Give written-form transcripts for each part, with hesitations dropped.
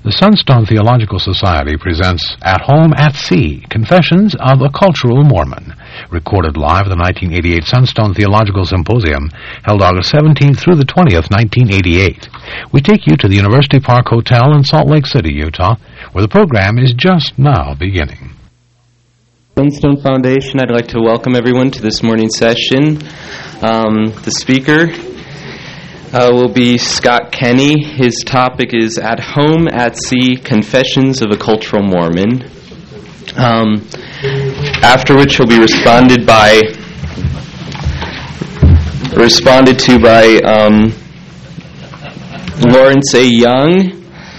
The Sunstone Theological Society presents At Home at Sea, Confessions of a Cultural Mormon, recorded live at the 1988 Sunstone Theological Symposium, held August 17th through the 20th, 1988. We take you to the University Park Hotel in Salt Lake City, Utah, where the program is just now beginning. Sunstone Foundation, I'd like to welcome everyone to this morning's session. The speaker will be Scott Kenny. His topic is At Home at Sea, Confessions of a Cultural Mormon. After which he'll be responded to by Lawrence A. Young.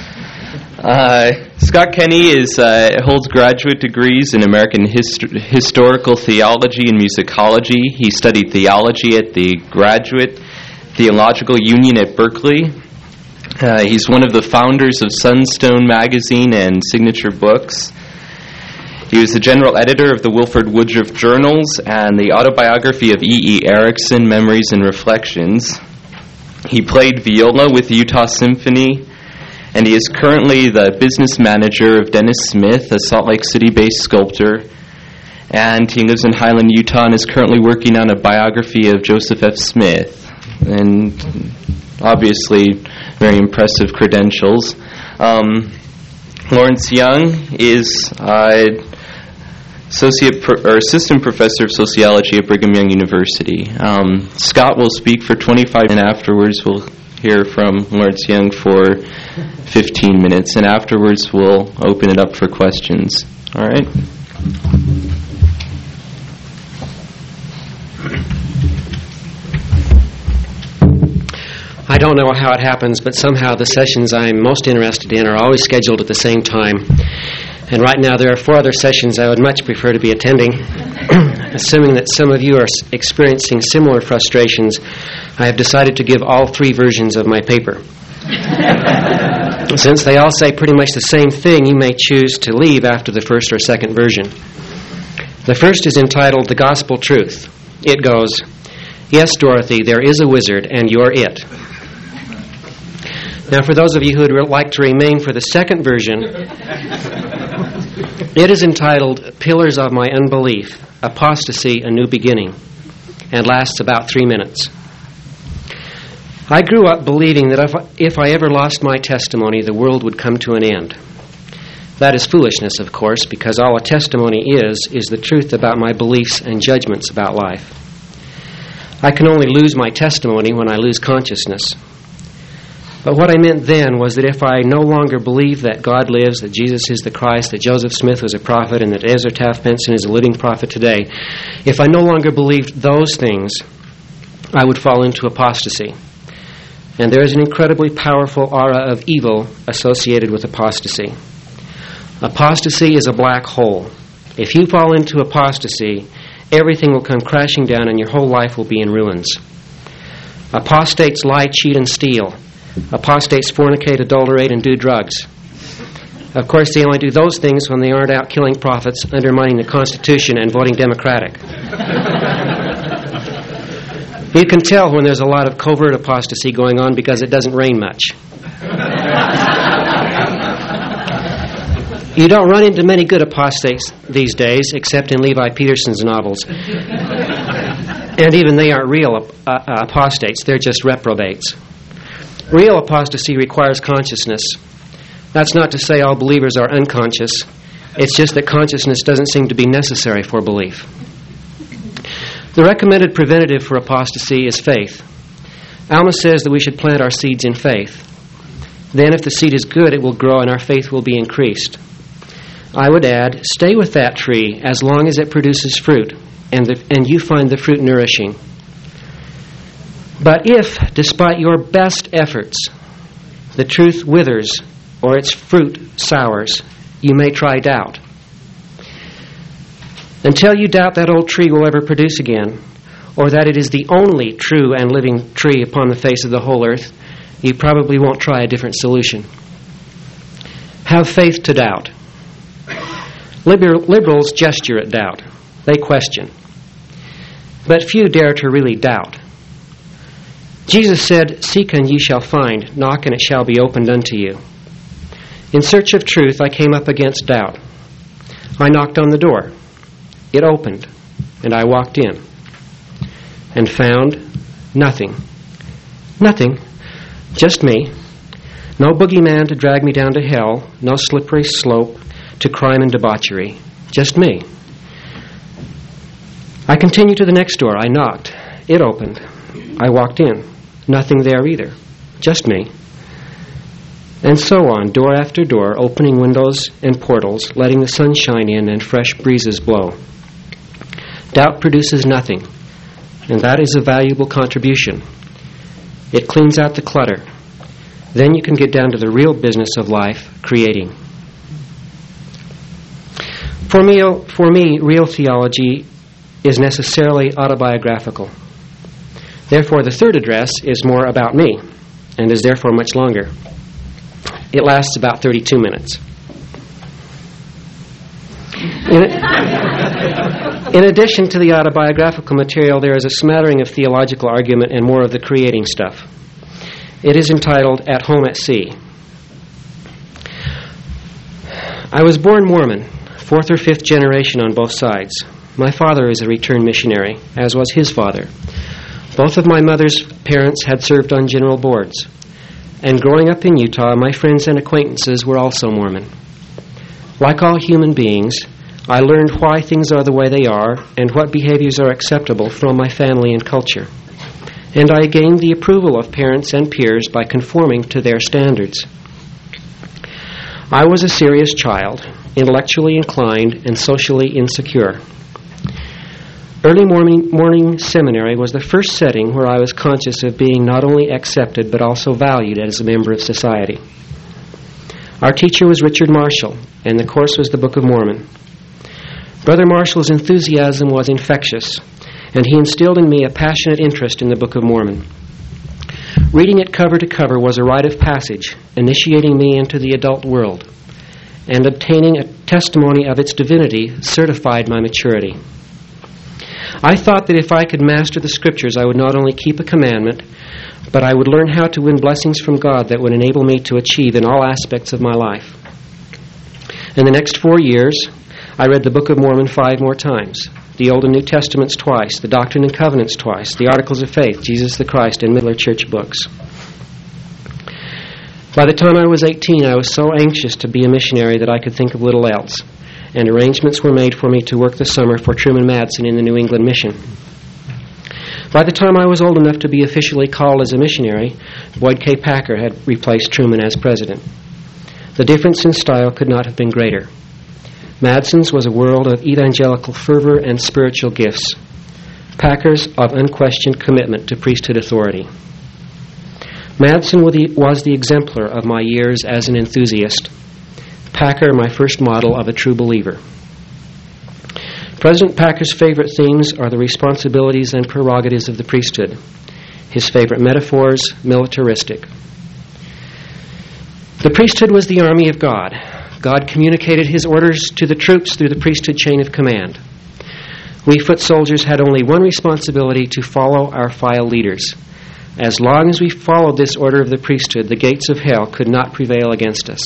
Scott Kenny holds graduate degrees in American Historical Theology and Musicology. He studied theology at the Graduate Theological Union at Berkeley. He's one of the founders of Sunstone Magazine and Signature Books. He was the general editor of the Wilford Woodruff Journals and the autobiography of E. Erickson, Memories and Reflections. He played viola with the Utah Symphony, and he is currently the business manager of Dennis Smith, a Salt Lake City-based sculptor. And he lives in Highland, Utah, and is currently working on a biography of Joseph F. Smith. And obviously, very impressive credentials. Lawrence Young is assistant professor of sociology at Brigham Young University. Scott will speak for 25 minutes, and afterwards we'll hear from Lawrence Young for 15 minutes, and afterwards we'll open it up for questions. All right? I don't know how it happens, but somehow the sessions I'm most interested in are always scheduled at the same time. And right now there are 4 other sessions I would much prefer to be attending. Assuming that some of you are experiencing similar frustrations, I have decided to give all 3 versions of my paper. Since they all say pretty much the same thing, you may choose to leave after the first or second version. The first is entitled The Gospel Truth. It goes, "Yes, Dorothy, there is a wizard, and you're it." Now, for those of you who would like to remain for the second version, it is entitled Pillars of My Unbelief, Apostasy, A New Beginning, and lasts about 3 minutes. I grew up believing that if I ever lost my testimony, the world would come to an end. That is foolishness, of course, because all a testimony is the truth about my beliefs and judgments about life. I can only lose my testimony when I lose consciousness. But what I meant then was that if I no longer believe that God lives, that Jesus is the Christ, that Joseph Smith was a prophet, and that Ezra Taft Benson is a living prophet today, if I no longer believed those things, I would fall into apostasy. And there is an incredibly powerful aura of evil associated with apostasy. Apostasy is a black hole. If you fall into apostasy, everything will come crashing down and your whole life will be in ruins. Apostates lie, cheat, and steal. Apostates fornicate, adulterate, and do drugs. Of course, they only do those things when they aren't out killing prophets, undermining the Constitution, and voting Democratic. You can tell when there's a lot of covert apostasy going on because it doesn't rain much. You don't run into many good apostates these days, except in Levi Peterson's novels. And even they aren't real apostates, they're just reprobates. Real apostasy requires consciousness. That's not to say all believers are unconscious. It's just that consciousness doesn't seem to be necessary for belief. The recommended preventative for apostasy is faith. Alma says that we should plant our seeds in faith. Then if the seed is good, it will grow and our faith will be increased. I would add, stay with that tree as long as it produces fruit and you find the fruit nourishing. But if, despite your best efforts, the truth withers or its fruit sours, you may try doubt. Until you doubt that old tree will ever produce again, or that it is the only true and living tree upon the face of the whole earth, you probably won't try a different solution. Have faith to doubt. Liberals gesture at doubt. They question. But few dare to really doubt. Jesus said, "Seek and ye shall find, knock and it shall be opened unto you." In search of truth, I came up against doubt. I knocked on the door. It opened, and I walked in and found nothing. Nothing. Just me. No boogeyman to drag me down to hell. No slippery slope to crime and debauchery. Just me. I continued to the next door. I knocked. It opened. I walked in. Nothing there either. Just me. And so on, door after door, opening windows and portals, letting the sun shine in and fresh breezes blow. Doubt produces nothing, and that is a valuable contribution. It cleans out the clutter. Then you can get down to the real business of life, creating. For me, real theology is necessarily autobiographical. Therefore, the third address is more about me, and is therefore much longer. It lasts about 32 minutes. In addition to the autobiographical material, there is a smattering of theological argument and more of the creating stuff. It is entitled At Home at Sea. I was born Mormon, fourth or fifth generation on both sides. My father is a returned missionary, as was his father. Both of my mother's parents had served on general boards. And growing up in Utah, my friends and acquaintances were also Mormon. Like all human beings, I learned why things are the way they are and what behaviors are acceptable from my family and culture. And I gained the approval of parents and peers by conforming to their standards. I was a serious child, intellectually inclined and socially insecure. Early morning seminary was the first setting where I was conscious of being not only accepted but also valued as a member of society. Our teacher was Richard Marshall, and the course was the Book of Mormon. Brother Marshall's enthusiasm was infectious, and he instilled in me a passionate interest in the Book of Mormon. Reading it cover to cover was a rite of passage, initiating me into the adult world, and obtaining a testimony of its divinity certified my maturity. I thought that if I could master the Scriptures, I would not only keep a commandment, but I would learn how to win blessings from God that would enable me to achieve in all aspects of my life. In the next 4 years, I read the Book of Mormon 5 more times, the Old and New Testaments twice, the Doctrine and Covenants twice, the Articles of Faith, Jesus the Christ, and Midler Church books. By the time I was 18, I was so anxious to be a missionary that I could think of little else, and arrangements were made for me to work the summer for Truman Madsen in the New England Mission. By the time I was old enough to be officially called as a missionary, Boyd K. Packer had replaced Truman as president. The difference in style could not have been greater. Madsen's was a world of evangelical fervor and spiritual gifts. Packer's of unquestioned commitment to priesthood authority. Madsen was the exemplar of my years as an enthusiast. Packer, my first model of a true believer. President Packer's favorite themes are the responsibilities and prerogatives of the priesthood. His favorite metaphors, militaristic. The priesthood was the army of God. God communicated his orders to the troops through the priesthood chain of command. We foot soldiers had only one responsibility: to follow our file leaders. As long as we followed this order of the priesthood, the gates of hell could not prevail against us.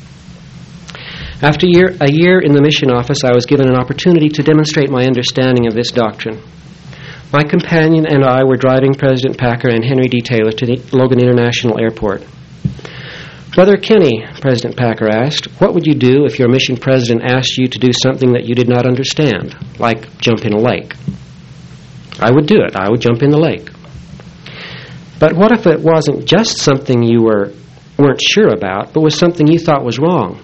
After a year in the mission office, I was given an opportunity to demonstrate my understanding of this doctrine. My companion and I were driving President Packer and Henry D. Taylor to the Logan International Airport. Brother Kenny, President Packer asked, what would you do if your mission president asked you to do something that you did not understand, like jump in a lake? I would do it. I would jump in the lake. But what if it wasn't just something you weren't sure about, but was something you thought was wrong?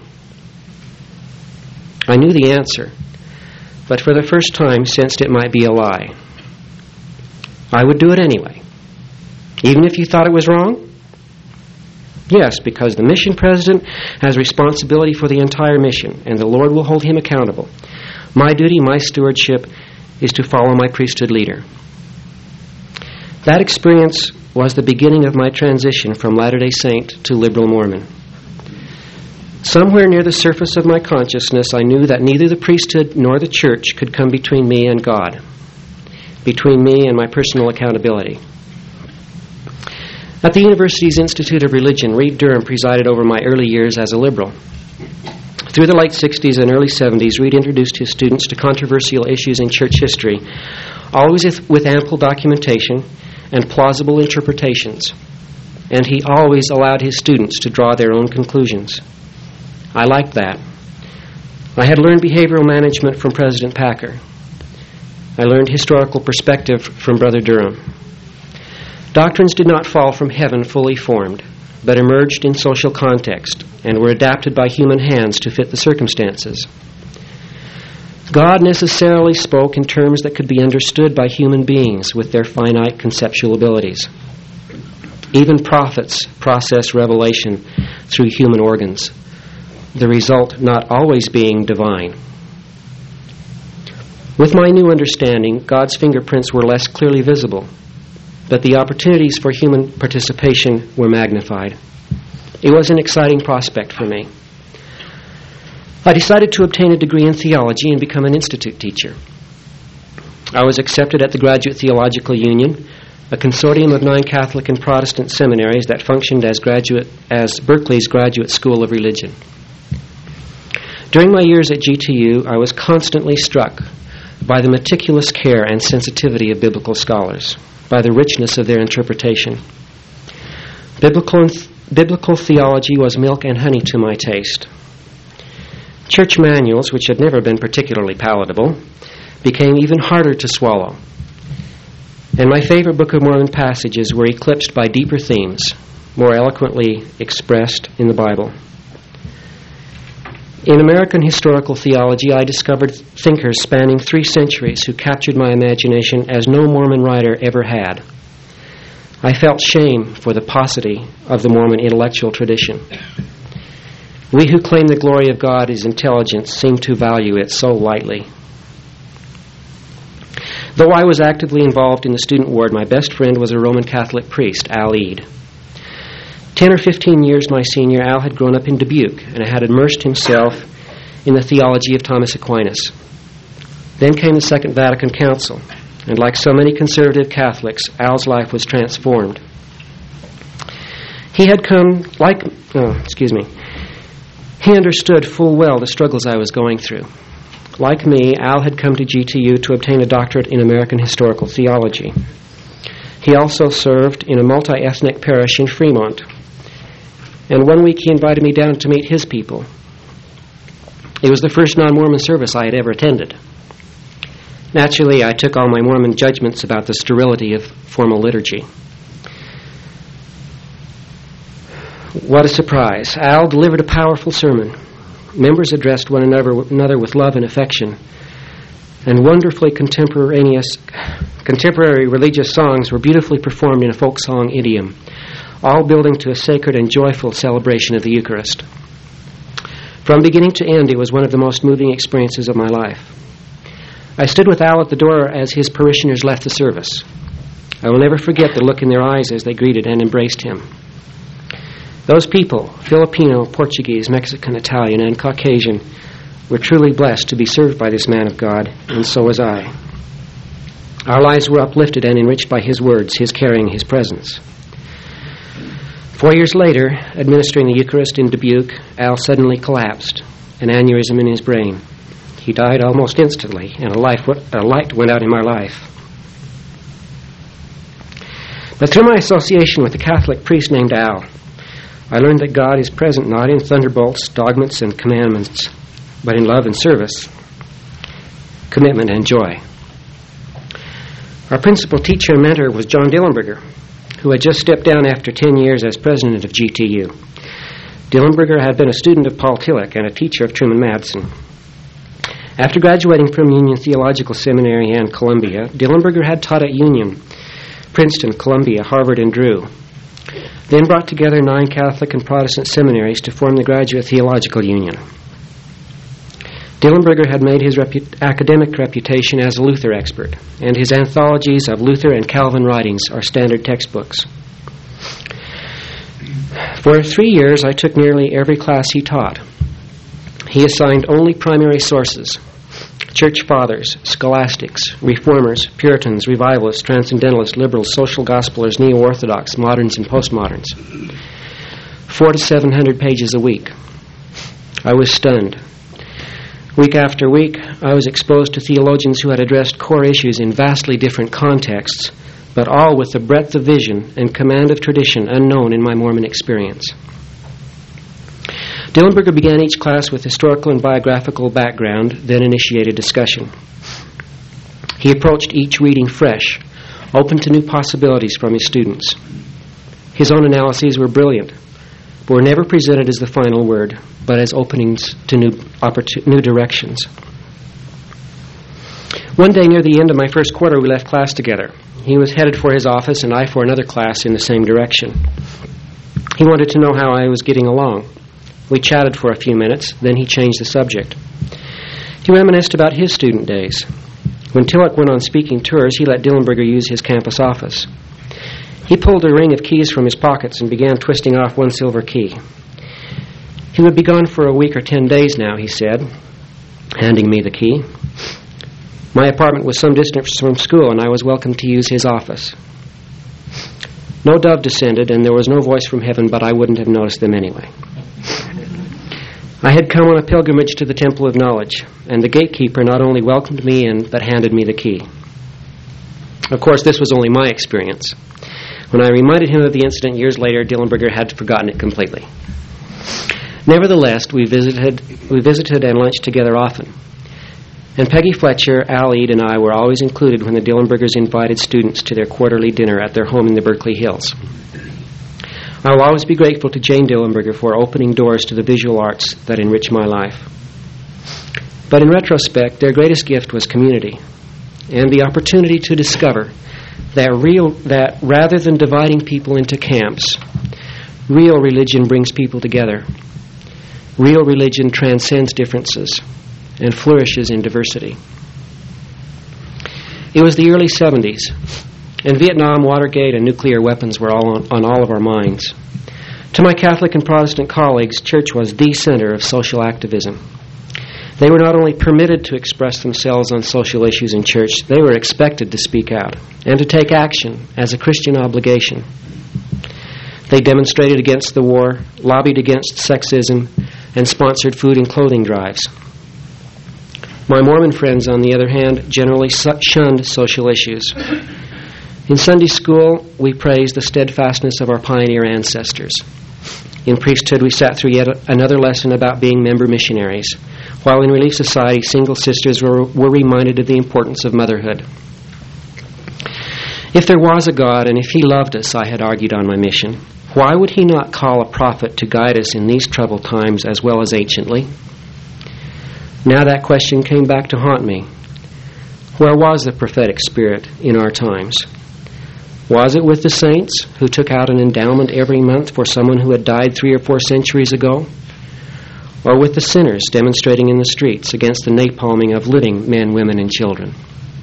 I knew the answer, but for the first time sensed it might be a lie. I would do it anyway. Even if you thought it was wrong? Yes, because the mission president has responsibility for the entire mission, and the Lord will hold him accountable. My duty, my stewardship, is to follow my priesthood leader. That experience was the beginning of my transition from Latter-day Saint to liberal Mormon. Somewhere near the surface of my consciousness, I knew that neither the priesthood nor the church could come between me and God, between me and my personal accountability. At the university's Institute of Religion, Reed Durham presided over my early years as a liberal. Through the late 60s and early 70s, Reed introduced his students to controversial issues in church history, always with ample documentation and plausible interpretations. And he always allowed his students to draw their own conclusions. I liked that. I had learned behavioral management from President Packer. I learned historical perspective from Brother Durham. Doctrines did not fall from heaven fully formed, but emerged in social context and were adapted by human hands to fit the circumstances. God necessarily spoke in terms that could be understood by human beings with their finite conceptual abilities. Even prophets process revelation through human organs, the result not always being divine. With my new understanding, God's fingerprints were less clearly visible, but the opportunities for human participation were magnified. It was an exciting prospect for me. I decided to obtain a degree in theology and become an institute teacher. I was accepted at the Graduate Theological Union, a consortium of 9 Catholic and Protestant seminaries that functioned as Berkeley's Graduate School of Religion. During my years at GTU, I was constantly struck by the meticulous care and sensitivity of biblical scholars, by the richness of their interpretation. Biblical theology was milk and honey to my taste. Church manuals, which had never been particularly palatable, became even harder to swallow. And my favorite Book of Mormon passages were eclipsed by deeper themes, more eloquently expressed in the Bible. In American historical theology, I discovered thinkers spanning 3 centuries who captured my imagination as no Mormon writer ever had. I felt shame for the paucity of the Mormon intellectual tradition. We who claim the glory of God is intelligence seem to value it so lightly. Though I was actively involved in the student ward, my best friend was a Roman Catholic priest, Al Eade. 10 or 15 years my senior, Al had grown up in Dubuque and had immersed himself in the theology of Thomas Aquinas. Then came the Second Vatican Council, and like so many conservative Catholics, Al's life was transformed. He understood full well the struggles I was going through. Like me, Al had come to GTU to obtain a doctorate in American historical theology. He also served in a multi-ethnic parish in Fremont. And one week he invited me down to meet his people. It was the first non-Mormon service I had ever attended. Naturally, I took all my Mormon judgments about the sterility of formal liturgy. What a surprise. Al delivered a powerful sermon. Members addressed one another with love and affection. And wonderfully contemporary religious songs were beautifully performed in a folk song idiom, all building to a sacred and joyful celebration of the Eucharist. From beginning to end, it was one of the most moving experiences of my life. I stood with Al at the door as his parishioners left the service. I will never forget the look in their eyes as they greeted and embraced him. Those people, Filipino, Portuguese, Mexican, Italian, and Caucasian, were truly blessed to be served by this man of God, and so was I. Our lives were uplifted and enriched by his words, his caring, his presence. 4 years later, administering the Eucharist in Dubuque, Al suddenly collapsed, an aneurysm in his brain. He died almost instantly, and a light went out in my life. But through my association with a Catholic priest named Al, I learned that God is present not in thunderbolts, dogmas, and commandments, but in love and service, commitment and joy. Our principal teacher and mentor was John Dillenberger, who had just stepped down after 10 years as president of GTU. Dillenberger had been a student of Paul Tillich and a teacher of Truman Madsen. After graduating from Union Theological Seminary and Columbia, Dillenberger had taught at Union, Princeton, Columbia, Harvard, and Drew, then brought together 9 Catholic and Protestant seminaries to form the Graduate Theological Union. Dillenberger had made his academic reputation as a Luther expert, and his anthologies of Luther and Calvin writings are standard textbooks. For 3 years, I took nearly every class he taught. He assigned only primary sources, Church Fathers, Scholastics, Reformers, Puritans, Revivalists, Transcendentalists, Liberals, Social Gospelers, Neo-Orthodox, Moderns, and Postmoderns. 400 to 700 pages a week. I was stunned. Week after week, I was exposed to theologians who had addressed core issues in vastly different contexts, but all with the breadth of vision and command of tradition unknown in my Mormon experience. Dillenberger began each class with historical and biographical background, then initiated discussion. He approached each reading fresh, open to new possibilities from his students. His own analyses were brilliant, but were never presented as the final word, but as openings to new directions. One day near the end of my first quarter, we left class together. He was headed for his office and I for another class in the same direction. He wanted to know how I was getting along. We chatted for a few minutes, then he changed the subject. He reminisced about his student days. When Tillich went on speaking tours, he let Dillenberger use his campus office. He pulled a ring of keys from his pockets and began twisting off one silver key. He would be gone for a week or 10 days now, he said, handing me the key. My apartment was some distance from school, and I was welcome to use his office. No dove descended, and there was no voice from heaven, but I wouldn't have noticed them anyway. I had come on a pilgrimage to the Temple of Knowledge, and the gatekeeper not only welcomed me in, but handed me the key. Of course, this was only my experience. When I reminded him of the incident years later, Dillenberger had forgotten it completely. Nevertheless, we visited and lunched together often. And Peggy Fletcher, Al Eade, and I were always included when the Dillenbergers invited students to their quarterly dinner at their home in the Berkeley Hills. I will always be grateful to Jane Dillenberger for opening doors to the visual arts that enrich my life. But in retrospect, their greatest gift was community and the opportunity to discover that rather than dividing people into camps, real religion brings people together. Real religion transcends differences and flourishes in diversity. It was the early 70s. And Vietnam, Watergate, and nuclear weapons were all on all of our minds. To my Catholic and Protestant colleagues, church was the center of social activism. They were not only permitted to express themselves on social issues in church, they were expected to speak out and to take action as a Christian obligation. They demonstrated against the war, lobbied against sexism, and sponsored food and clothing drives. My Mormon friends, on the other hand, generally shunned social issues. In Sunday school, we praised the steadfastness of our pioneer ancestors. In priesthood, we sat through yet another lesson about being member missionaries, while in Relief Society, single sisters were reminded of the importance of motherhood. If there was a God, and if He loved us, I had argued on my mission, why would He not call a prophet to guide us in these troubled times as well as anciently? Now that question came back to haunt me. Where was the prophetic spirit in our times? Was it with the saints who took out an endowment every month for someone who had died 3 or 4 centuries ago? Or with the sinners demonstrating in the streets against the napalming of living men, women, and children?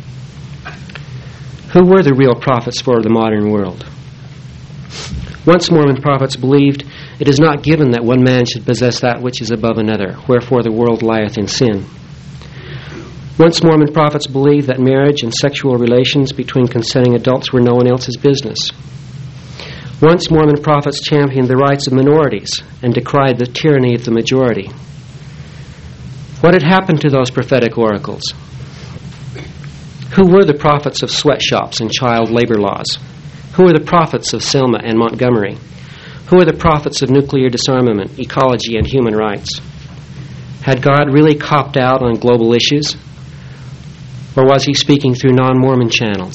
Who were the real prophets for the modern world? Once Mormon prophets believed, it is not given that one man should possess that which is above another, wherefore the world lieth in sin. Once Mormon prophets believed that marriage and sexual relations between consenting adults were no one else's business. Once Mormon prophets championed the rights of minorities and decried the tyranny of the majority. What had happened to those prophetic oracles? Who were the prophets of sweatshops and child labor laws? Who were the prophets of Selma and Montgomery? Who were the prophets of nuclear disarmament, ecology, and human rights? Had God really copped out on global issues? Or was He speaking through non-Mormon channels?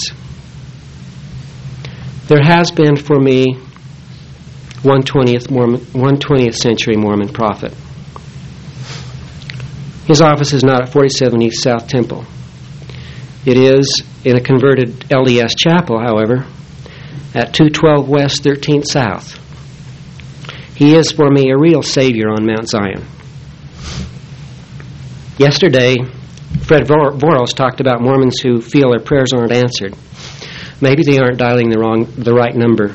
There has been for me one 20th century Mormon prophet. His office is not at 47 East South Temple. It is in a converted LDS chapel, however, at 212 West 13th South. He is for me a real savior on Mount Zion. Yesterday, Fred Voros talked about Mormons who feel their prayers aren't answered. Maybe they aren't dialing the right number.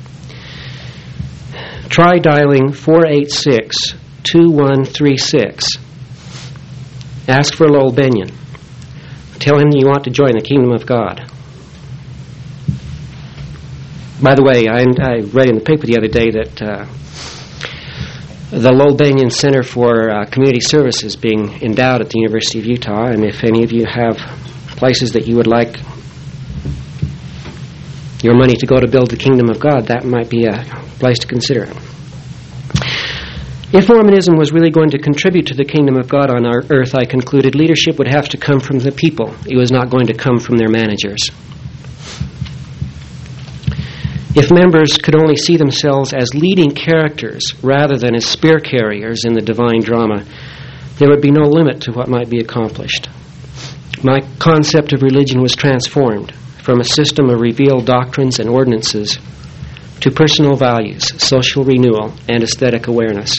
Try dialing 486-2136. Ask for Lowell Benyon. Tell him you want to join the kingdom of God. By the way, I read in the paper the other day that the Lowell Banion Center for Community Service is being endowed at the University of Utah, and if any of you have places that you would like your money to go to build the kingdom of God, that might be a place to consider. If Mormonism was really going to contribute to the kingdom of God on our earth, I concluded leadership would have to come from the people. It was not going to come from their managers. If members could only see themselves as leading characters rather than as spear carriers in the divine drama, there would be no limit to what might be accomplished. My concept of religion was transformed from a system of revealed doctrines and ordinances to personal values, social renewal, and aesthetic awareness.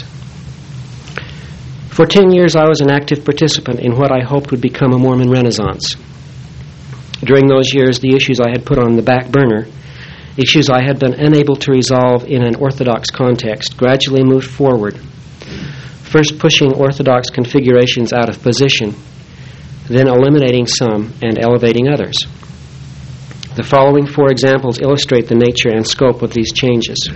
For 10 years, I was an active participant in what I hoped would become a Mormon Renaissance. During those years, the issues I had put on the back burner, issues I had been unable to resolve in an Orthodox context, gradually moved forward, first pushing Orthodox configurations out of position, then eliminating some and elevating others. The following 4 examples illustrate the nature and scope of these changes.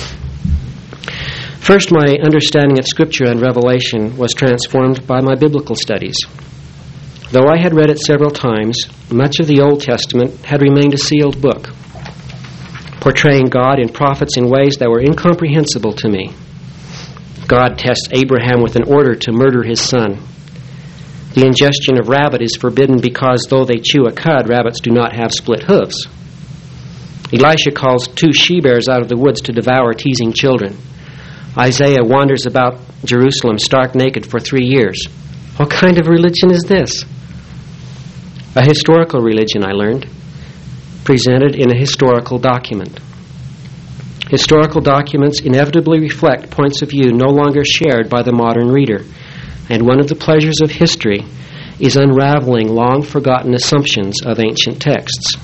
First, my understanding of Scripture and Revelation was transformed by my biblical studies. Though I had read it several times, much of the Old Testament had remained a sealed book, portraying God and prophets in ways that were incomprehensible to me. God tests Abraham with an order to murder his son. The ingestion of rabbit is forbidden because though they chew a cud, rabbits do not have split hooves. Elisha calls 2 she-bears out of the woods to devour teasing children. Isaiah wanders about Jerusalem stark naked for 3 years. What kind of religion is this? A historical religion, I learned, presented in a historical document. Historical documents inevitably reflect points of view no longer shared by the modern reader, and one of the pleasures of history is unraveling long-forgotten assumptions of ancient texts.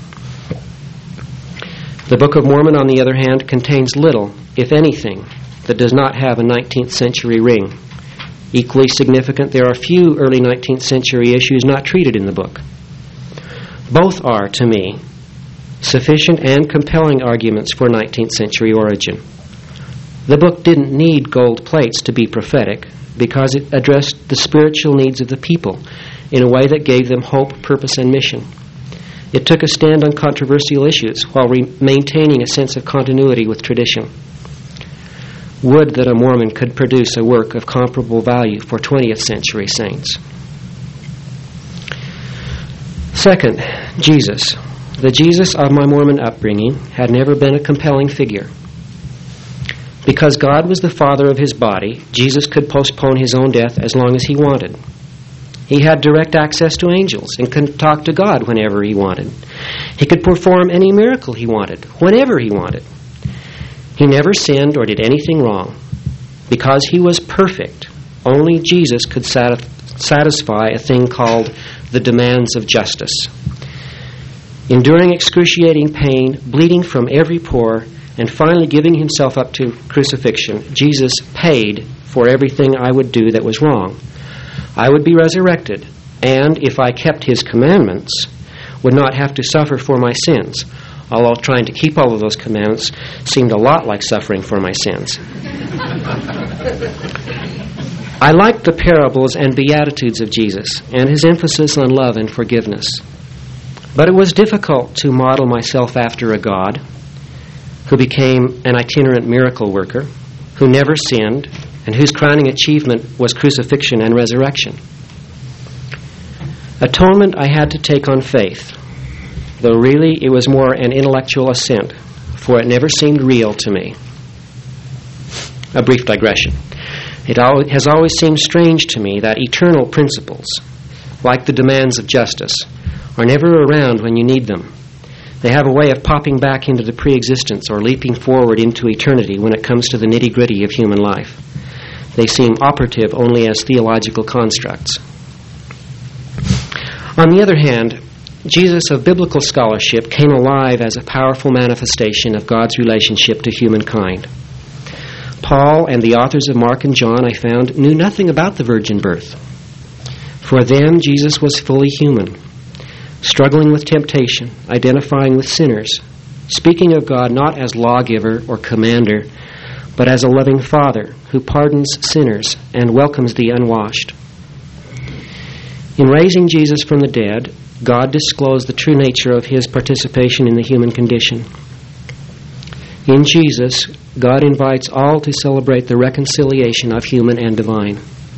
The Book of Mormon, on the other hand, contains little, if anything, that does not have a 19th century ring. Equally significant, there are few early 19th century issues not treated in the book. Both are, to me, sufficient and compelling arguments for 19th century origin. The book didn't need gold plates to be prophetic because it addressed the spiritual needs of the people in a way that gave them hope, purpose, and mission. It took a stand on controversial issues while maintaining a sense of continuity with tradition. Would that a Mormon could produce a work of comparable value for 20th century saints. Second, Jesus. The Jesus of my Mormon upbringing had never been a compelling figure. Because God was the father of his body, Jesus could postpone his own death as long as he wanted. He had direct access to angels and could talk to God whenever he wanted. He could perform any miracle he wanted, whenever he wanted. He never sinned or did anything wrong. Because he was perfect, only Jesus could satisfy a thing called the demands of justice. Enduring excruciating pain, bleeding from every pore, and finally giving himself up to crucifixion, Jesus paid for everything I would do that was wrong. I would be resurrected, and if I kept his commandments, would not have to suffer for my sins, although trying to keep all of those commandments seemed a lot like suffering for my sins. I liked the parables and beatitudes of Jesus and his emphasis on love and forgiveness. But it was difficult to model myself after a God who became an itinerant miracle worker, who never sinned, and whose crowning achievement was crucifixion and resurrection. Atonement I had to take on faith, though really it was more an intellectual assent, for it never seemed real to me. A brief digression. It has always seemed strange to me that eternal principles, like the demands of justice, are never around when you need them. They have a way of popping back into the pre-existence or leaping forward into eternity when it comes to the nitty-gritty of human life. They seem operative only as theological constructs. On the other hand, Jesus of biblical scholarship came alive as a powerful manifestation of God's relationship to humankind. Paul and the authors of Mark and John, I found, knew nothing about the virgin birth. For them, Jesus was fully human. struggling with temptation, identifying with sinners, speaking of God not as lawgiver or commander, but as a loving Father who pardons sinners and welcomes the unwashed. In raising Jesus from the dead, God disclosed the true nature of his participation in the human condition. In Jesus, God invites all to celebrate the reconciliation of human and divine.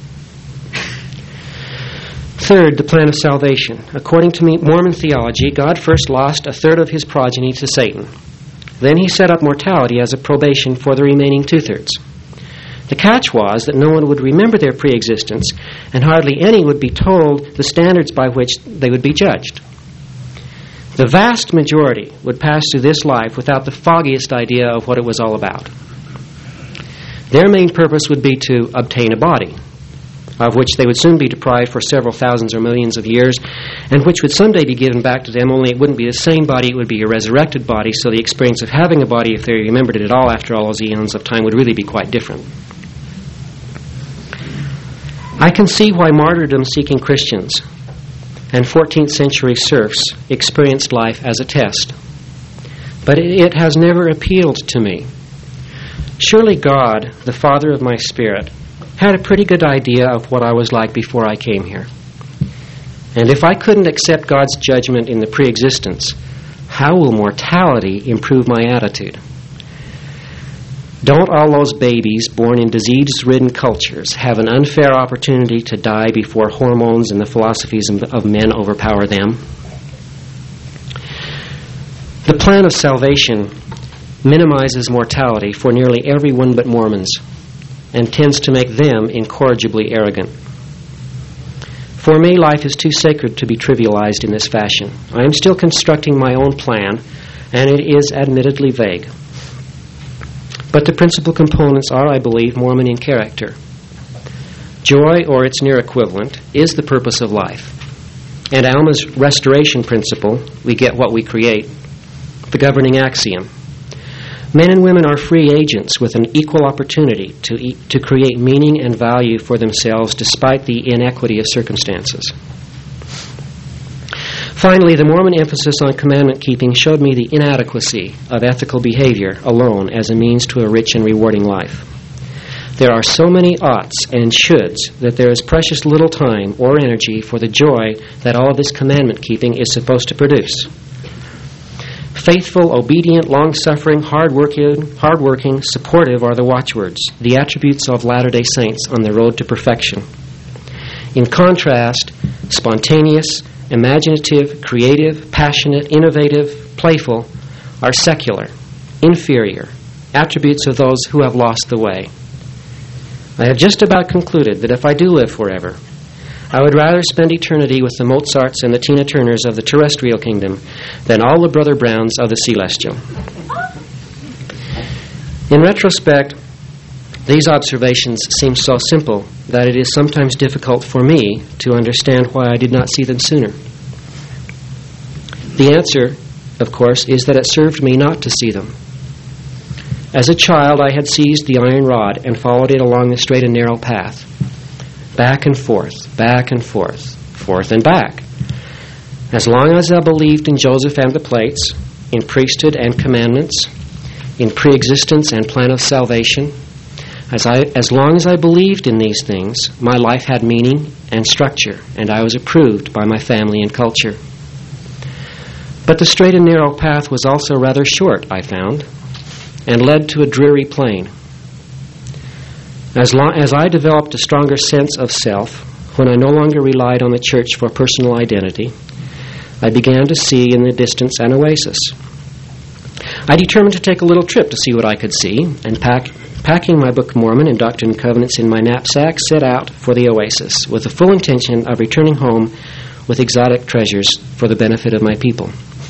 Third, the plan of salvation. According to Mormon theology, God first lost a third of his progeny to Satan. Then he set up mortality as a probation for the remaining two-thirds. The catch was that no one would remember their pre-existence, and hardly any would be told the standards by which they would be judged. The vast majority would pass through this life without the foggiest idea of what it was all about. Their main purpose would be to obtain a body, of which they would soon be deprived for several thousands or millions of years, and which would someday be given back to them, only it wouldn't be the same body, it would be a resurrected body, so the experience of having a body, if they remembered it at all after all those eons of time, would really be quite different. I can see why martyrdom-seeking Christians and 14th century serfs experienced life as a test, but it has never appealed to me. Surely God, the Father of my spirit, had a pretty good idea of what I was like before I came here. And if I couldn't accept God's judgment in the pre-existence, how will mortality improve my attitude? Don't all those babies born in disease-ridden cultures have an unfair opportunity to die before hormones and the philosophies of men overpower them? The plan of salvation minimizes mortality for nearly everyone but Mormons and tends to make them incorrigibly arrogant. For me, life is too sacred to be trivialized in this fashion. I am still constructing my own plan, and it is admittedly vague. But the principal components are, I believe, Mormon in character. Joy, or its near equivalent, is the purpose of life. And Alma's restoration principle, we get what we create, the governing axiom. Men and women are free agents with an equal opportunity to create meaning and value for themselves despite the inequity of circumstances. Finally, the Mormon emphasis on commandment keeping showed me the inadequacy of ethical behavior alone as a means to a rich and rewarding life. There are so many oughts and shoulds that there is precious little time or energy for the joy that all of this commandment keeping is supposed to produce. Faithful, obedient, long-suffering, hard-working, supportive are the watchwords, the attributes of Latter-day Saints on the road to perfection. In contrast, spontaneous, imaginative, creative, passionate, innovative, playful are secular, inferior, attributes of those who have lost the way. I have just about concluded that if I do live forever, I would rather spend eternity with the Mozarts and the Tina Turners of the terrestrial kingdom than all the Brother Browns of the celestial. In retrospect, these observations seem so simple that it is sometimes difficult for me to understand why I did not see them sooner. The answer, of course, is that it served me not to see them. As a child, I had seized the iron rod and followed it along the straight and narrow path. Back and forth, forth and back. As long as I believed in Joseph and the plates, in priesthood and commandments, in pre-existence and plan of salvation, as long as I believed in these things, my life had meaning and structure, and I was approved by my family and culture. But the straight and narrow path was also rather short, I found, and led to a dreary plain. As I developed a stronger sense of self, when I no longer relied on the church for personal identity, I began to see in the distance an oasis. I determined to take a little trip to see what I could see, and packing my Book of Mormon and Doctrine and Covenants in my knapsack, set out for the oasis, with the full intention of returning home with exotic treasures for the benefit of my people.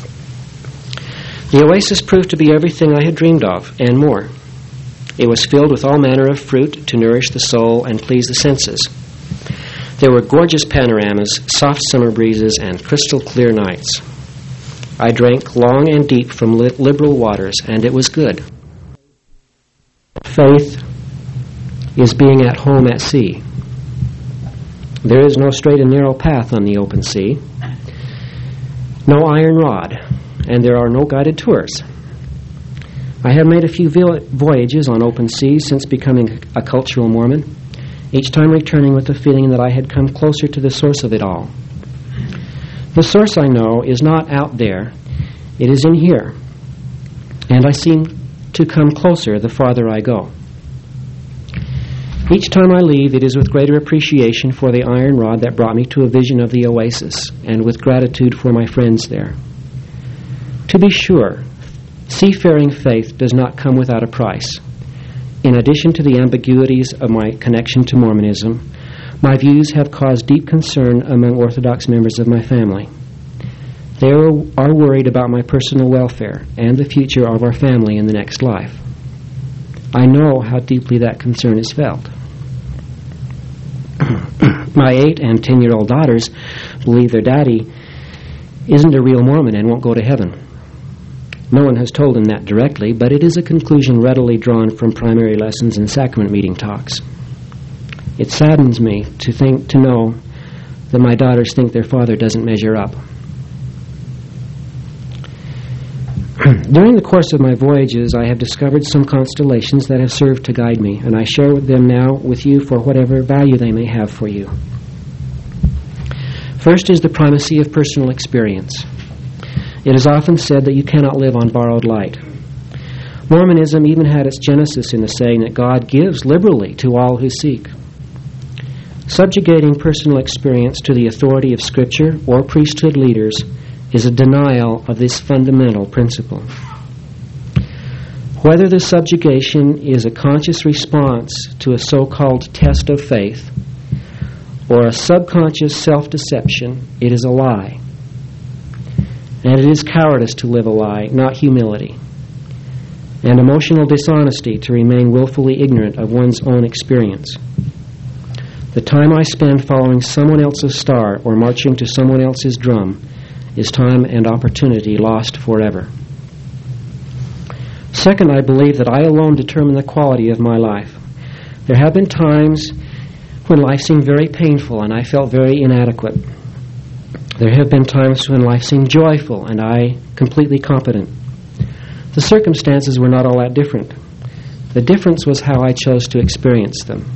The oasis proved to be everything I had dreamed of, and more. It was filled with all manner of fruit to nourish the soul and please the senses. There were gorgeous panoramas, soft summer breezes, and crystal clear nights. I drank long and deep from liberal waters, and it was good. Faith is being at home at sea. There is no straight and narrow path on the open sea. no iron rod, and there are no guided tours. I have made a few voyages on open seas since becoming a cultural Mormon, each time returning with the feeling that I had come closer to the source of it all. The source, I know, is not out there. It is in here. And I seem to come closer the farther I go. Each time I leave, it is with greater appreciation for the iron rod that brought me to a vision of the oasis, and with gratitude for my friends there. To be sure, seafaring faith does not come without a price. In addition to the ambiguities of my connection to Mormonism, my views have caused deep concern among Orthodox members of my family. They are worried about my personal welfare and the future of our family in the next life. I know how deeply that concern is felt. My 8 and 10-year-old daughters believe their daddy isn't a real Mormon and won't go to heaven. No one has told them that directly, but it is a conclusion readily drawn from primary lessons and sacrament meeting talks. It saddens me to know that my daughters think their father doesn't measure up. During the course of my voyages, I have discovered some constellations that have served to guide me, and I share them now with you for whatever value they may have for you. First is the primacy of personal experience. It is often said that you cannot live on borrowed light. Mormonism even had its genesis in the saying that God gives liberally to all who seek. Subjugating personal experience to the authority of Scripture or priesthood leaders is a denial of this fundamental principle. Whether the subjugation is a conscious response to a so-called test of faith or a subconscious self-deception, it is a lie. And it is cowardice to live a lie, not humility, and emotional dishonesty to remain willfully ignorant of one's own experience. The time I spend following someone else's star or marching to someone else's drum is time and opportunity lost forever. Second, I believe that I alone determine the quality of my life. There have been times when life seemed very painful and I felt very inadequate. There have been times when life seemed joyful and I completely competent. The circumstances were not all that different. The difference was how I chose to experience them.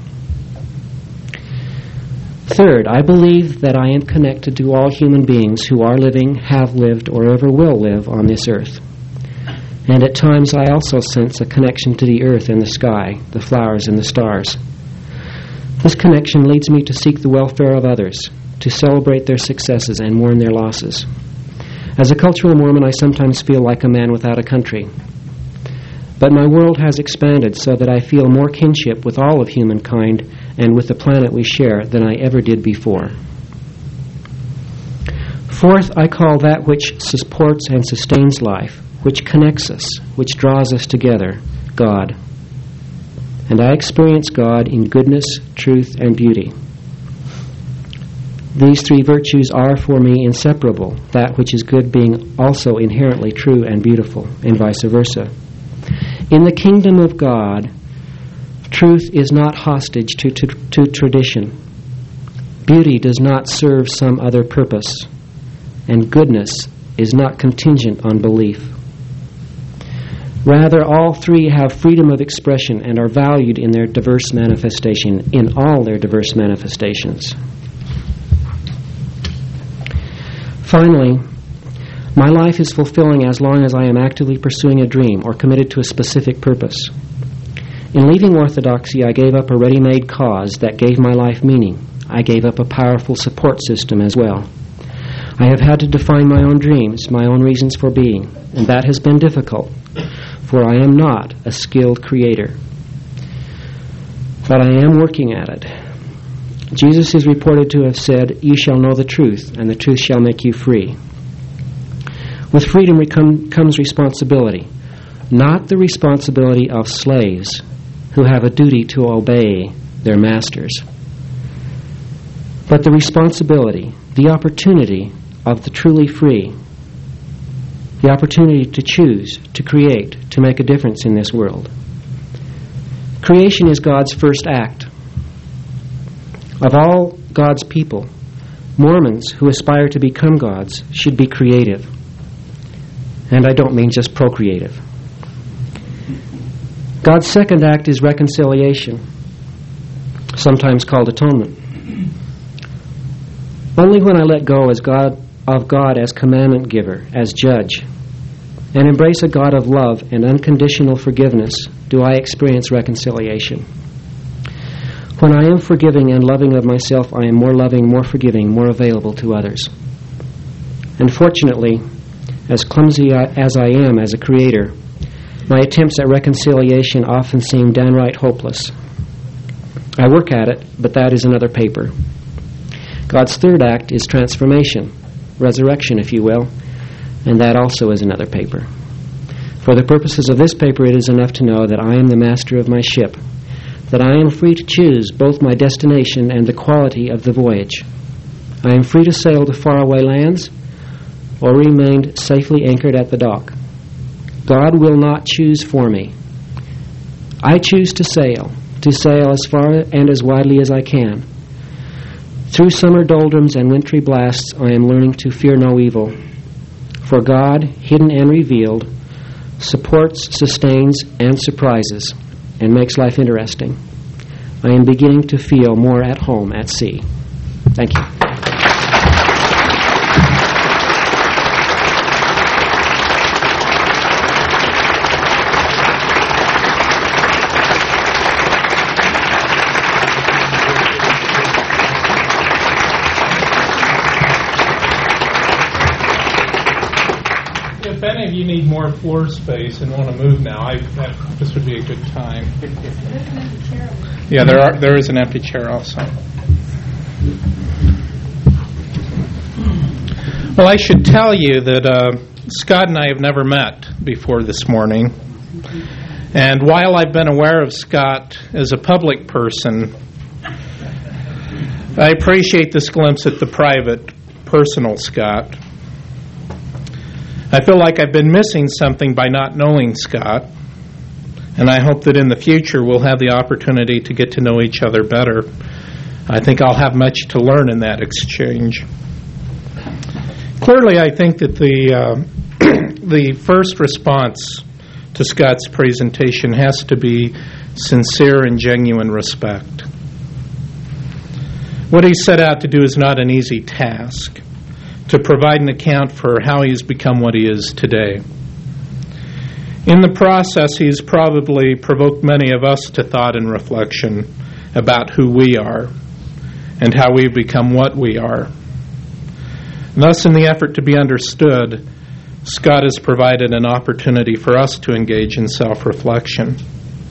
Third, I believe that I am connected to all human beings who are living, have lived, or ever will live on this earth. And at times I also sense a connection to the earth and the sky, the flowers and the stars. This connection leads me to seek the welfare of others, to celebrate their successes and mourn their losses. As a cultural Mormon, I sometimes feel like a man without a country. But my world has expanded so that I feel more kinship with all of humankind and with the planet we share than I ever did before. Fourth, I call that which supports and sustains life, which connects us, which draws us together, God. And I experience God in goodness, truth, and beauty. These three virtues are for me inseparable, that which is good being also inherently true and beautiful, and vice versa. In the kingdom of God, truth is not hostage to tradition. Beauty does not serve some other purpose, and goodness is not contingent on belief. Rather, all three have freedom of expression and are valued in their diverse manifestation, in all their diverse manifestations. Finally, my life is fulfilling as long as I am actively pursuing a dream or committed to a specific purpose. In leaving Orthodoxy, I gave up a ready-made cause that gave my life meaning. I gave up a powerful support system as well. I have had to define my own dreams, my own reasons for being, and that has been difficult, for I am not a skilled creator. But I am working at it. Jesus is reported to have said, "You shall know the truth, and the truth shall make you free." With freedom comes responsibility, not the responsibility of slaves who have a duty to obey their masters, but the responsibility, the opportunity of the truly free, the opportunity to choose, to create, to make a difference in this world. Creation is God's first act. Of all God's people, Mormons who aspire to become gods should be creative. And I don't mean just procreative. God's second act is reconciliation, sometimes called atonement. Only when I let go of God as commandment giver, as judge, and embrace a God of love and unconditional forgiveness do I experience reconciliation. When I am forgiving and loving of myself, I am more loving, more forgiving, more available to others. Unfortunately, as clumsy as I am as a creator, my attempts at reconciliation often seem downright hopeless. I work at it, but that is another paper. God's third act is transformation, resurrection, if you will, and that also is another paper. For the purposes of this paper, it is enough to know that I am the master of my ship, that I am free to choose both my destination and the quality of the voyage. I am free to sail to faraway lands or remain safely anchored at the dock. God will not choose for me. I choose to sail as far and as widely as I can. Through summer doldrums and wintry blasts, I am learning to fear no evil. For God, hidden and revealed, supports, sustains, and surprises, and makes life interesting. I am beginning to feel more at home at sea. Thank you. If any of you need more floor space and want to move now, this would be a good time. Yeah, there is an empty chair also. Well, I should tell you that Scott and I have never met before this morning. And while I've been aware of Scott as a public person, I appreciate this glimpse at the private, personal Scott. I feel like I've been missing something by not knowing Scott, and I hope that in the future we'll have the opportunity to get to know each other better. I think I'll have much to learn in that exchange. Clearly, I think that the first response to Scott's presentation has to be sincere and genuine respect. What he set out to do is not an easy task, to provide an account for how he has become what he is today. In the process, he has probably provoked many of us to thought and reflection about who we are and how we've become what we are. Thus, in the effort to be understood, Scott has provided an opportunity for us to engage in self-reflection.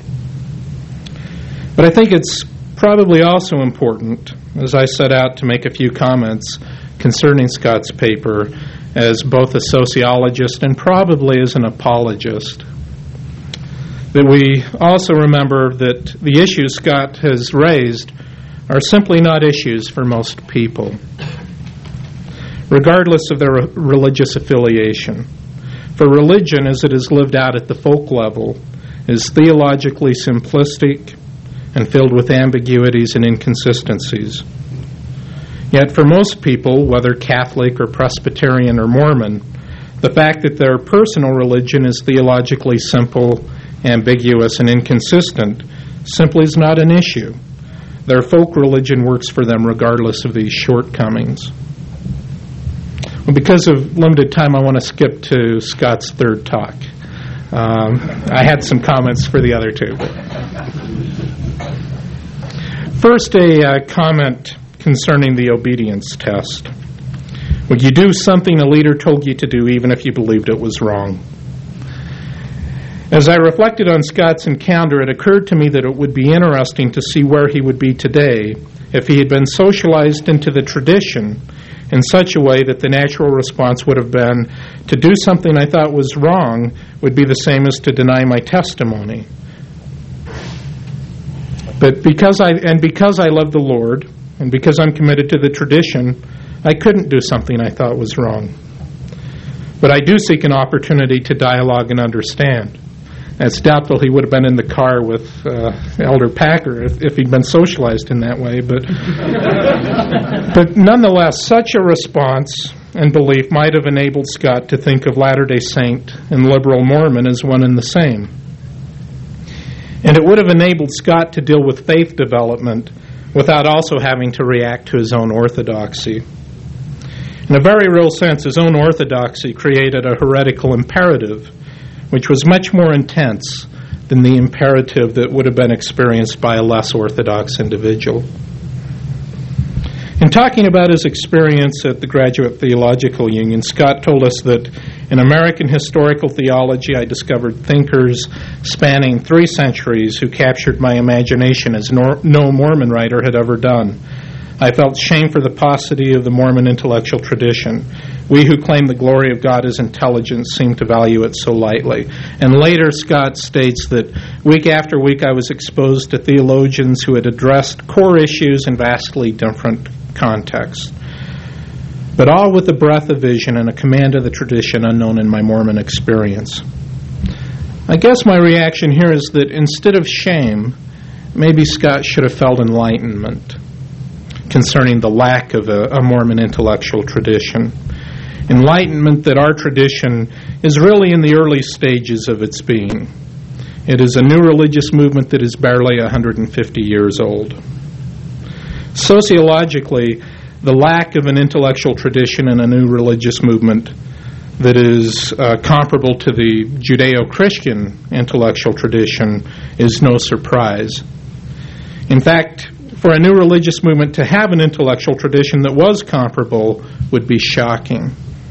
But I think it's probably also important, as I set out to make a few comments concerning Scott's paper as both a sociologist and probably as an apologist, that we also remember that the issues Scott has raised are simply not issues for most people, regardless of their religious affiliation. For religion, as it is lived out at the folk level, is theologically simplistic and filled with ambiguities and inconsistencies. Yet for most people, whether Catholic or Presbyterian or Mormon, the fact that their personal religion is theologically simple, ambiguous, and inconsistent simply is not an issue. Their folk religion works for them regardless of these shortcomings. Well, because of limited time, I want to skip to Scott's third talk. I had some comments for the other two. First, a comment concerning the obedience test. Would you do something a leader told you to do even if you believed it was wrong? As I reflected on Scott's encounter, it occurred to me that it would be interesting to see where he would be today if he had been socialized into the tradition in such a way that the natural response would have been to do something I thought was wrong would be the same as to deny my testimony. But because I love the Lord, and because I'm committed to the tradition, I couldn't do something I thought was wrong. But I do seek an opportunity to dialogue and understand. It's doubtful he would have been in the car with Elder Packer if he'd been socialized in that way. But nonetheless, such a response and belief might have enabled Scott to think of Latter-day Saint and liberal Mormon as one and the same. And it would have enabled Scott to deal with faith development without also having to react to his own orthodoxy. In a very real sense, his own orthodoxy created a heretical imperative, which was much more intense than the imperative that would have been experienced by a less orthodox individual. In talking about his experience at the Graduate Theological Union, Scott told us that in American historical theology, I discovered thinkers spanning 3 centuries who captured my imagination as no Mormon writer had ever done. I felt shame for the paucity of the Mormon intellectual tradition. We who claim the glory of God as intelligence seem to value it so lightly. And later, Scott states that week after week I was exposed to theologians who had addressed core issues in vastly different contexts, but all with a breadth of vision and a command of the tradition unknown in my Mormon experience. I guess my reaction here is that instead of shame, maybe Scott should have felt enlightenment concerning the lack of a Mormon intellectual tradition. Enlightenment that our tradition is really in the early stages of its being. It is a new religious movement that is barely 150 years old. Sociologically, the lack of an intellectual tradition and a new religious movement that is comparable to the Judeo-Christian intellectual tradition is no surprise. In fact, for a new religious movement to have an intellectual tradition that was comparable would be shocking.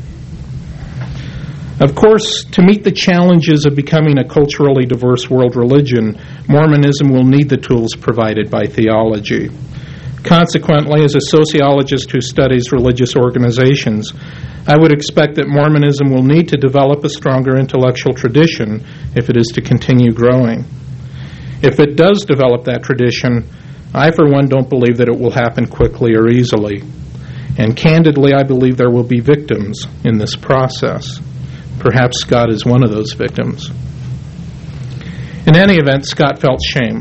Of course, to meet the challenges of becoming a culturally diverse world religion, Mormonism will need the tools provided by theology. Consequently, as a sociologist who studies religious organizations, I would expect that Mormonism will need to develop a stronger intellectual tradition if it is to continue growing. If it does develop that tradition, I, for one, don't believe that it will happen quickly or easily. And candidly, I believe there will be victims in this process. Perhaps Scott is one of those victims. In any event, Scott felt shame.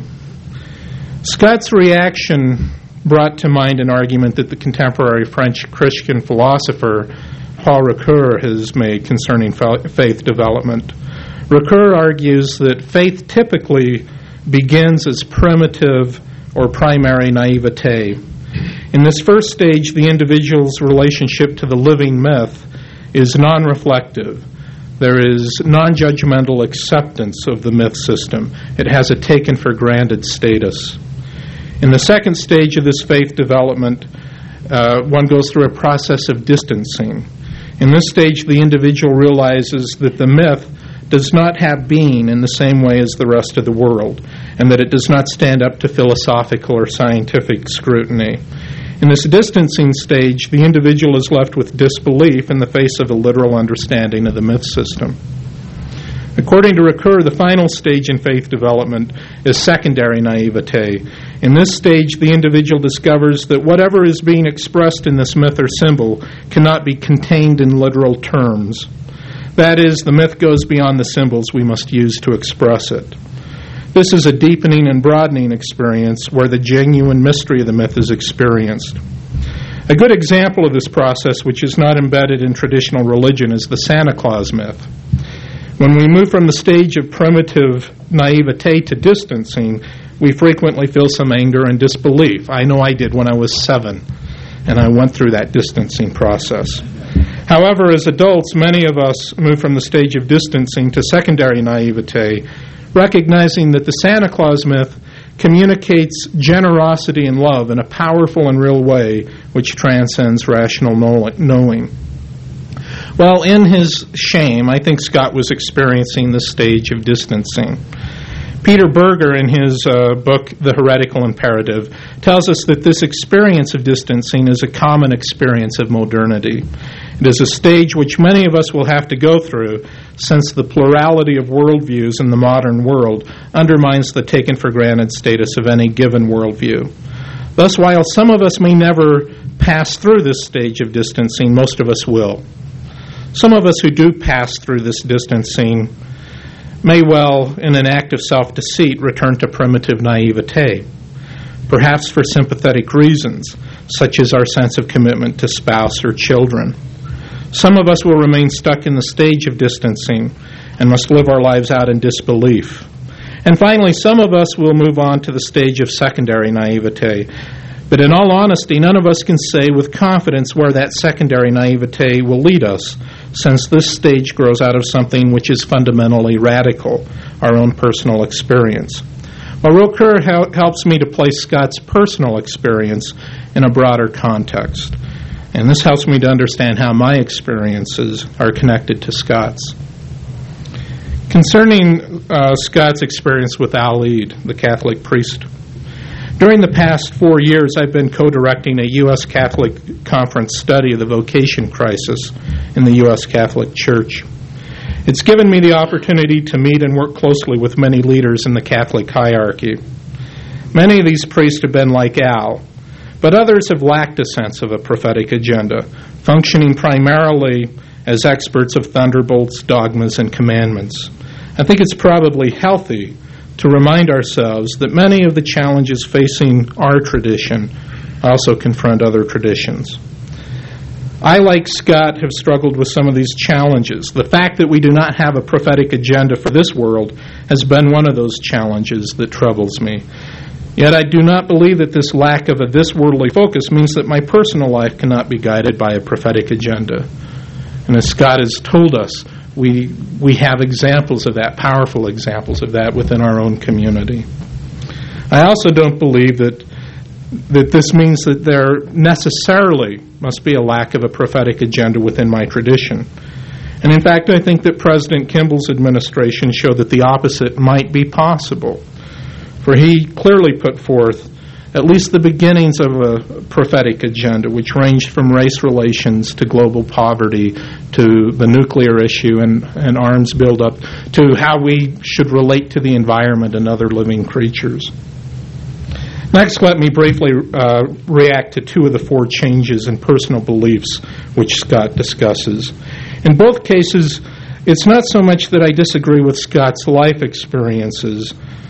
Scott's reaction brought to mind an argument that the contemporary French Christian philosopher Paul Ricoeur has made concerning faith development. Ricoeur argues that faith typically begins as primitive or primary naivete. In this first stage, the individual's relationship to the living myth is non-reflective. There is non-judgmental acceptance of the myth system. It has a taken-for-granted status. In the second stage of this faith development, one goes through a process of distancing. In this stage, the individual realizes that the myth does not have being in the same way as the rest of the world, and that it does not stand up to philosophical or scientific scrutiny. In this distancing stage, the individual is left with disbelief in the face of a literal understanding of the myth system. According to Ricoeur, the final stage in faith development is secondary naivete. In this stage, the individual discovers that whatever is being expressed in this myth or symbol cannot be contained in literal terms. That is, the myth goes beyond the symbols we must use to express it. This is a deepening and broadening experience where the genuine mystery of the myth is experienced. A good example of this process, which is not embedded in traditional religion, is the Santa Claus myth. When we move from the stage of primitive naivete to distancing, we frequently feel some anger and disbelief. I know I did when I was 7, and I went through that distancing process. However, as adults, many of us move from the stage of distancing to secondary naivete, recognizing that the Santa Claus myth communicates generosity and love in a powerful and real way which transcends rational knowing. Well, in his shame, I think Scott was experiencing this stage of distancing. Peter Berger, in his book, The Heretical Imperative, tells us that this experience of distancing is a common experience of modernity. It is a stage which many of us will have to go through, since the plurality of worldviews in the modern world undermines the taken-for-granted status of any given worldview. Thus, while some of us may never pass through this stage of distancing, most of us will. Some of us who do pass through this distancing may well, in an act of self-deceit, return to primitive naivete, perhaps for sympathetic reasons, such as our sense of commitment to spouse or children. Some of us will remain stuck in the stage of distancing and must live our lives out in disbelief. And finally, some of us will move on to the stage of secondary naivete. But in all honesty, none of us can say with confidence where that secondary naivete will lead us, since this stage grows out of something which is fundamentally radical, our own personal experience. Well, Real Clear helps me to place Scott's personal experience in a broader context. And this helps me to understand how my experiences are connected to Scott's. Concerning Scott's experience with Al Eid, the Catholic priest, during the past 4 years, I've been co-directing a U.S. Catholic Conference study of the vocation crisis in the U.S. Catholic Church. It's given me the opportunity to meet and work closely with many leaders in the Catholic hierarchy. Many of these priests have been like Al, but others have lacked a sense of a prophetic agenda, functioning primarily as experts of thunderbolts, dogmas, and commandments. I think it's probably healthy to remind ourselves that many of the challenges facing our tradition also confront other traditions. I, like Scott, have struggled with some of these challenges. The fact that we do not have a prophetic agenda for this world has been one of those challenges that troubles me. Yet I do not believe that this lack of a this-worldly focus means that my personal life cannot be guided by a prophetic agenda. And as Scott has told us, we have examples of that, powerful examples of that within our own community. I also don't believe that this means that there necessarily must be a lack of a prophetic agenda within my tradition. And in fact, I think that President Kimball's administration showed that the opposite might be possible. For he clearly put forth at least the beginnings of a prophetic agenda, which ranged from race relations to global poverty to the nuclear issue and arms buildup to how we should relate to the environment and other living creatures. Next, let me briefly react to 2 of the 4 changes in personal beliefs which Scott discusses. In both cases, it's not so much that I disagree with Scott's life experiences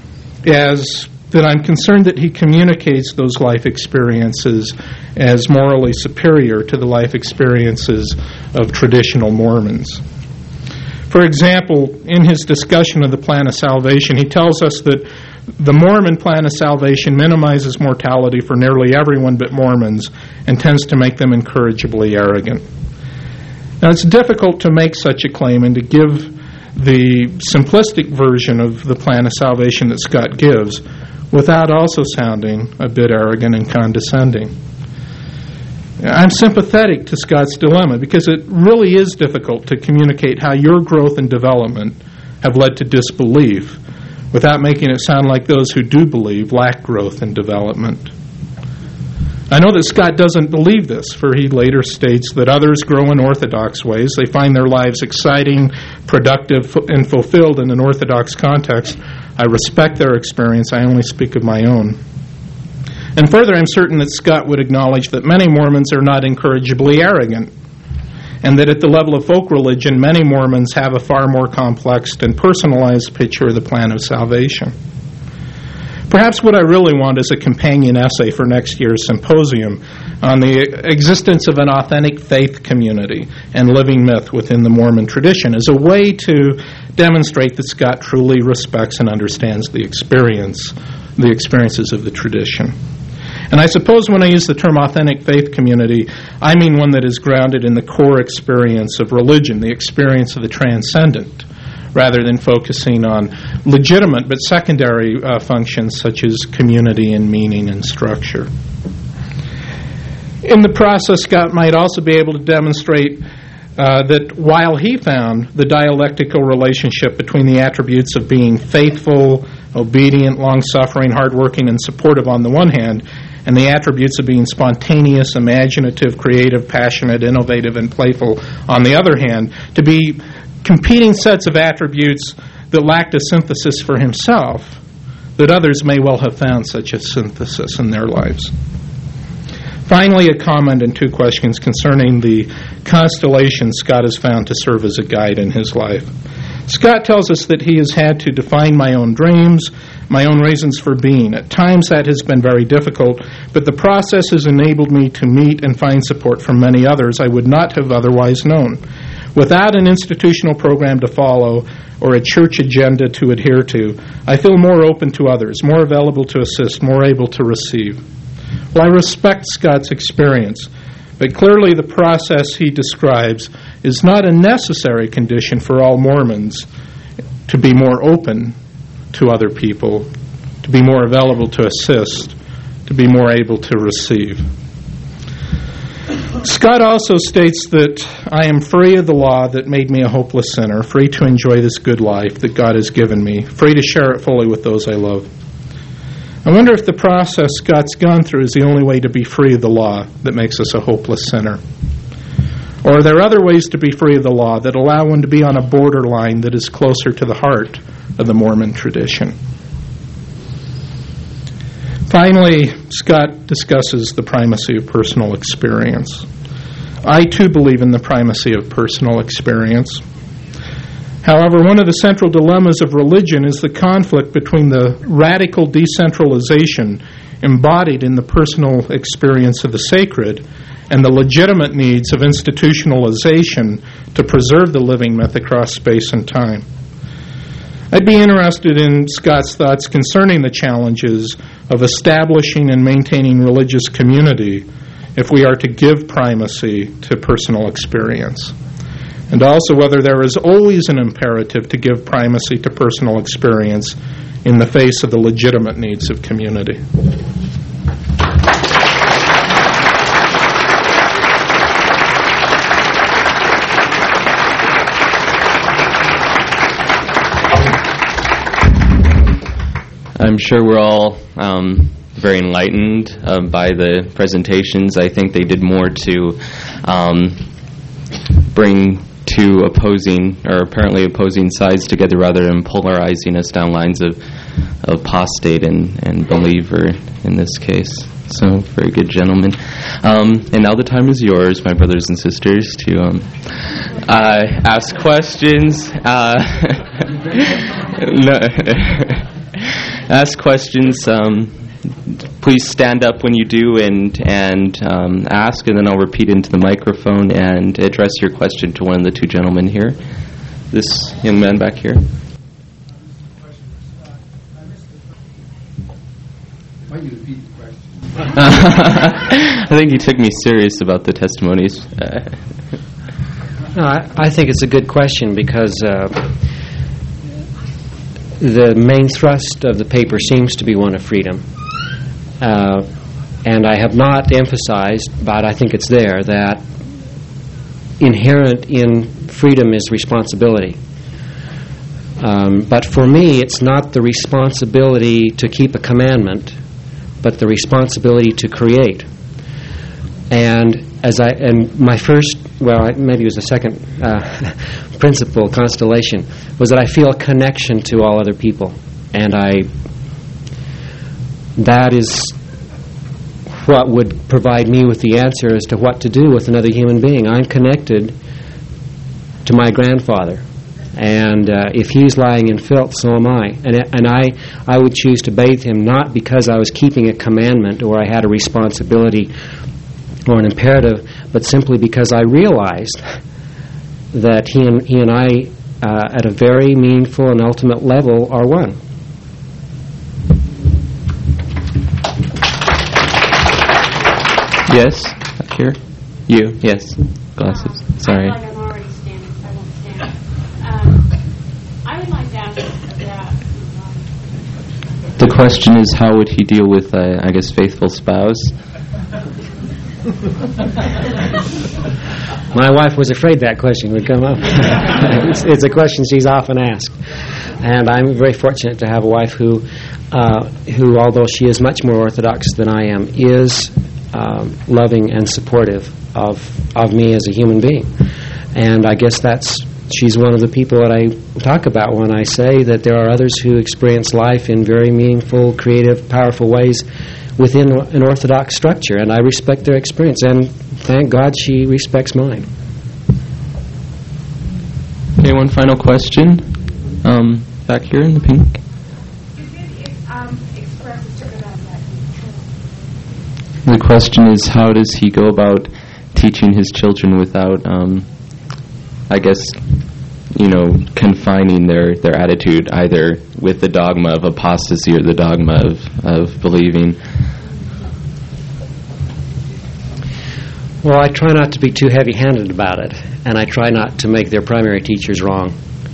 as that I'm concerned that he communicates those life experiences as morally superior to the life experiences of traditional Mormons. For example, in his discussion of the plan of salvation, he tells us that the Mormon plan of salvation minimizes mortality for nearly everyone but Mormons and tends to make them incorrigibly arrogant. Now, it's difficult to make such a claim and to give the simplistic version of the plan of salvation that Scott gives without also sounding a bit arrogant and condescending. I'm sympathetic to Scott's dilemma because it really is difficult to communicate how your growth and development have led to disbelief without making it sound like those who do believe lack growth and development. I know that Scott doesn't believe this, for he later states that others grow in orthodox ways. They find their lives exciting, productive, and fulfilled in an orthodox context. I respect their experience. I only speak of my own. And further, I'm certain that Scott would acknowledge that many Mormons are not incorrigibly arrogant, and that at the level of folk religion, many Mormons have a far more complex and personalized picture of the plan of salvation. Perhaps what I really want is a companion essay for next year's symposium on the existence of an authentic faith community and living myth within the Mormon tradition as a way to demonstrate that Scott truly respects and understands the experiences of the tradition. And I suppose when I use the term authentic faith community, I mean one that is grounded in the core experience of religion, the experience of the transcendent, rather than focusing on legitimate but secondary functions such as community and meaning and structure. In the process, Scott might also be able to demonstrate that while he found the dialectical relationship between the attributes of being faithful, obedient, long-suffering, hardworking, and supportive on the one hand, and the attributes of being spontaneous, imaginative, creative, passionate, innovative, and playful on the other hand, to be competing sets of attributes that lacked a synthesis for himself, that others may well have found such a synthesis in their lives. Finally, a comment and 2 questions concerning the constellation Scott has found to serve as a guide in his life. Scott tells us that he has had to define my own dreams, my own reasons for being. At times that has been very difficult, but the process has enabled me to meet and find support from many others I would not have otherwise known. Without an institutional program to follow or a church agenda to adhere to, I feel more open to others, more available to assist, more able to receive. Well, I respect Scott's experience, but clearly the process he describes is not a necessary condition for all Mormons to be more open to other people, to be more available to assist, to be more able to receive. Scott also states that I am free of the law that made me a hopeless sinner, free to enjoy this good life that God has given me, free to share it fully with those I love. I wonder if the process Scott's gone through is the only way to be free of the law that makes us a hopeless sinner. Or are there other ways to be free of the law that allow one to be on a borderline that is closer to the heart of the Mormon tradition? Finally, Scott discusses the primacy of personal experience. I too believe in the primacy of personal experience. However, one of the central dilemmas of religion is the conflict between the radical decentralization embodied in the personal experience of the sacred and the legitimate needs of institutionalization to preserve the living myth across space and time. I'd be interested in Scott's thoughts concerning the challenges of establishing and maintaining religious community if we are to give primacy to personal experience, and also whether there is always an imperative to give primacy to personal experience in the face of the legitimate needs of community. I'm sure we're all very enlightened by the presentations. I think they did more to bring two opposing, or apparently opposing sides together rather than polarizing us down lines of apostate and believer in this case. So, very good, gentlemen. And now the time is yours, my brothers and sisters, to ask questions. Ask questions. Please stand up when you do and ask, and then I'll repeat into the microphone and address your question to one of the two gentlemen here. This young man back here. Why don't you repeat the question? I think he took me serious about the testimonies. No, I think it's a good question because the main thrust of the paper seems to be one of freedom. And I have not emphasized, but I think it's there, that inherent in freedom is responsibility. But for me, it's not the responsibility to keep a commandment, but the responsibility to create. And my first, maybe it was the second principle, constellation, was that I feel a connection to all other people, and that is what would provide me with the answer as to what to do with another human being. I'm connected to my grandfather, and if he's lying in filth, so am I. And I would choose to bathe him not because I was keeping a commandment or I had a responsibility or an imperative, but simply because I realized that he and I, at a very meaningful and ultimate level, are one. Yes, back here. You, yes. Glasses. Sorry. I feel like I'm already standing, so I won't stand. I would like to ask about... The question is, how would he deal with, I guess, faithful spouse? My wife was afraid that question would come up. It's a question she's often asked. And I'm very fortunate to have a wife who, although she is much more orthodox than I am, is loving and supportive of me as a human being. And I guess she's one of the people that I talk about when I say that there are others who experience life in very meaningful, creative, powerful ways within an orthodox structure, and I respect their experience, and thank God she respects mine. Okay, one final question. Back here in the pink. The question is, how does he go about teaching his children without, I guess, confining their attitude either with the dogma of apostasy or the dogma of believing? Well, I try not to be too heavy-handed about it, and I try not to make their primary teachers wrong.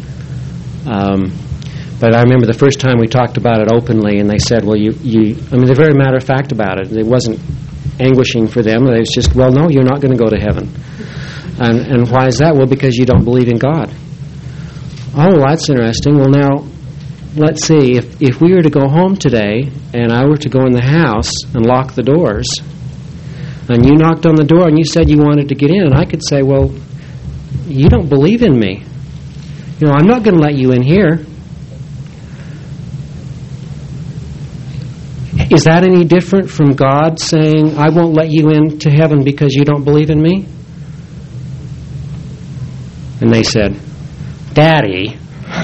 But I remember the first time we talked about it openly, and they said, well, they're very matter-of-fact about it. It wasn't anguishing for them. It was just, well, no, you're not going to go to heaven. And why is that? Well, because you don't believe in God. Oh, that's interesting. Well, now, let's see. If we were to go home today, and I were to go in the house and lock the doors, and you knocked on the door and you said you wanted to get in, and I could say, well, you don't believe in me. I'm not going to let you in here. Is that any different from God saying, I won't let you into heaven because you don't believe in me? And they said, Daddy.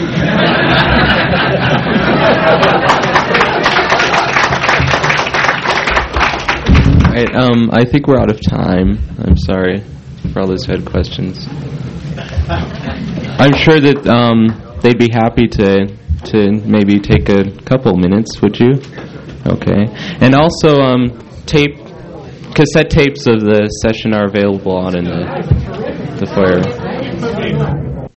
Right, I think we're out of time. I'm sorry for all those who had questions. I'm sure that they'd be happy to maybe take a couple minutes, would you? Okay. And also, cassette tapes of the session are available out in the foyer.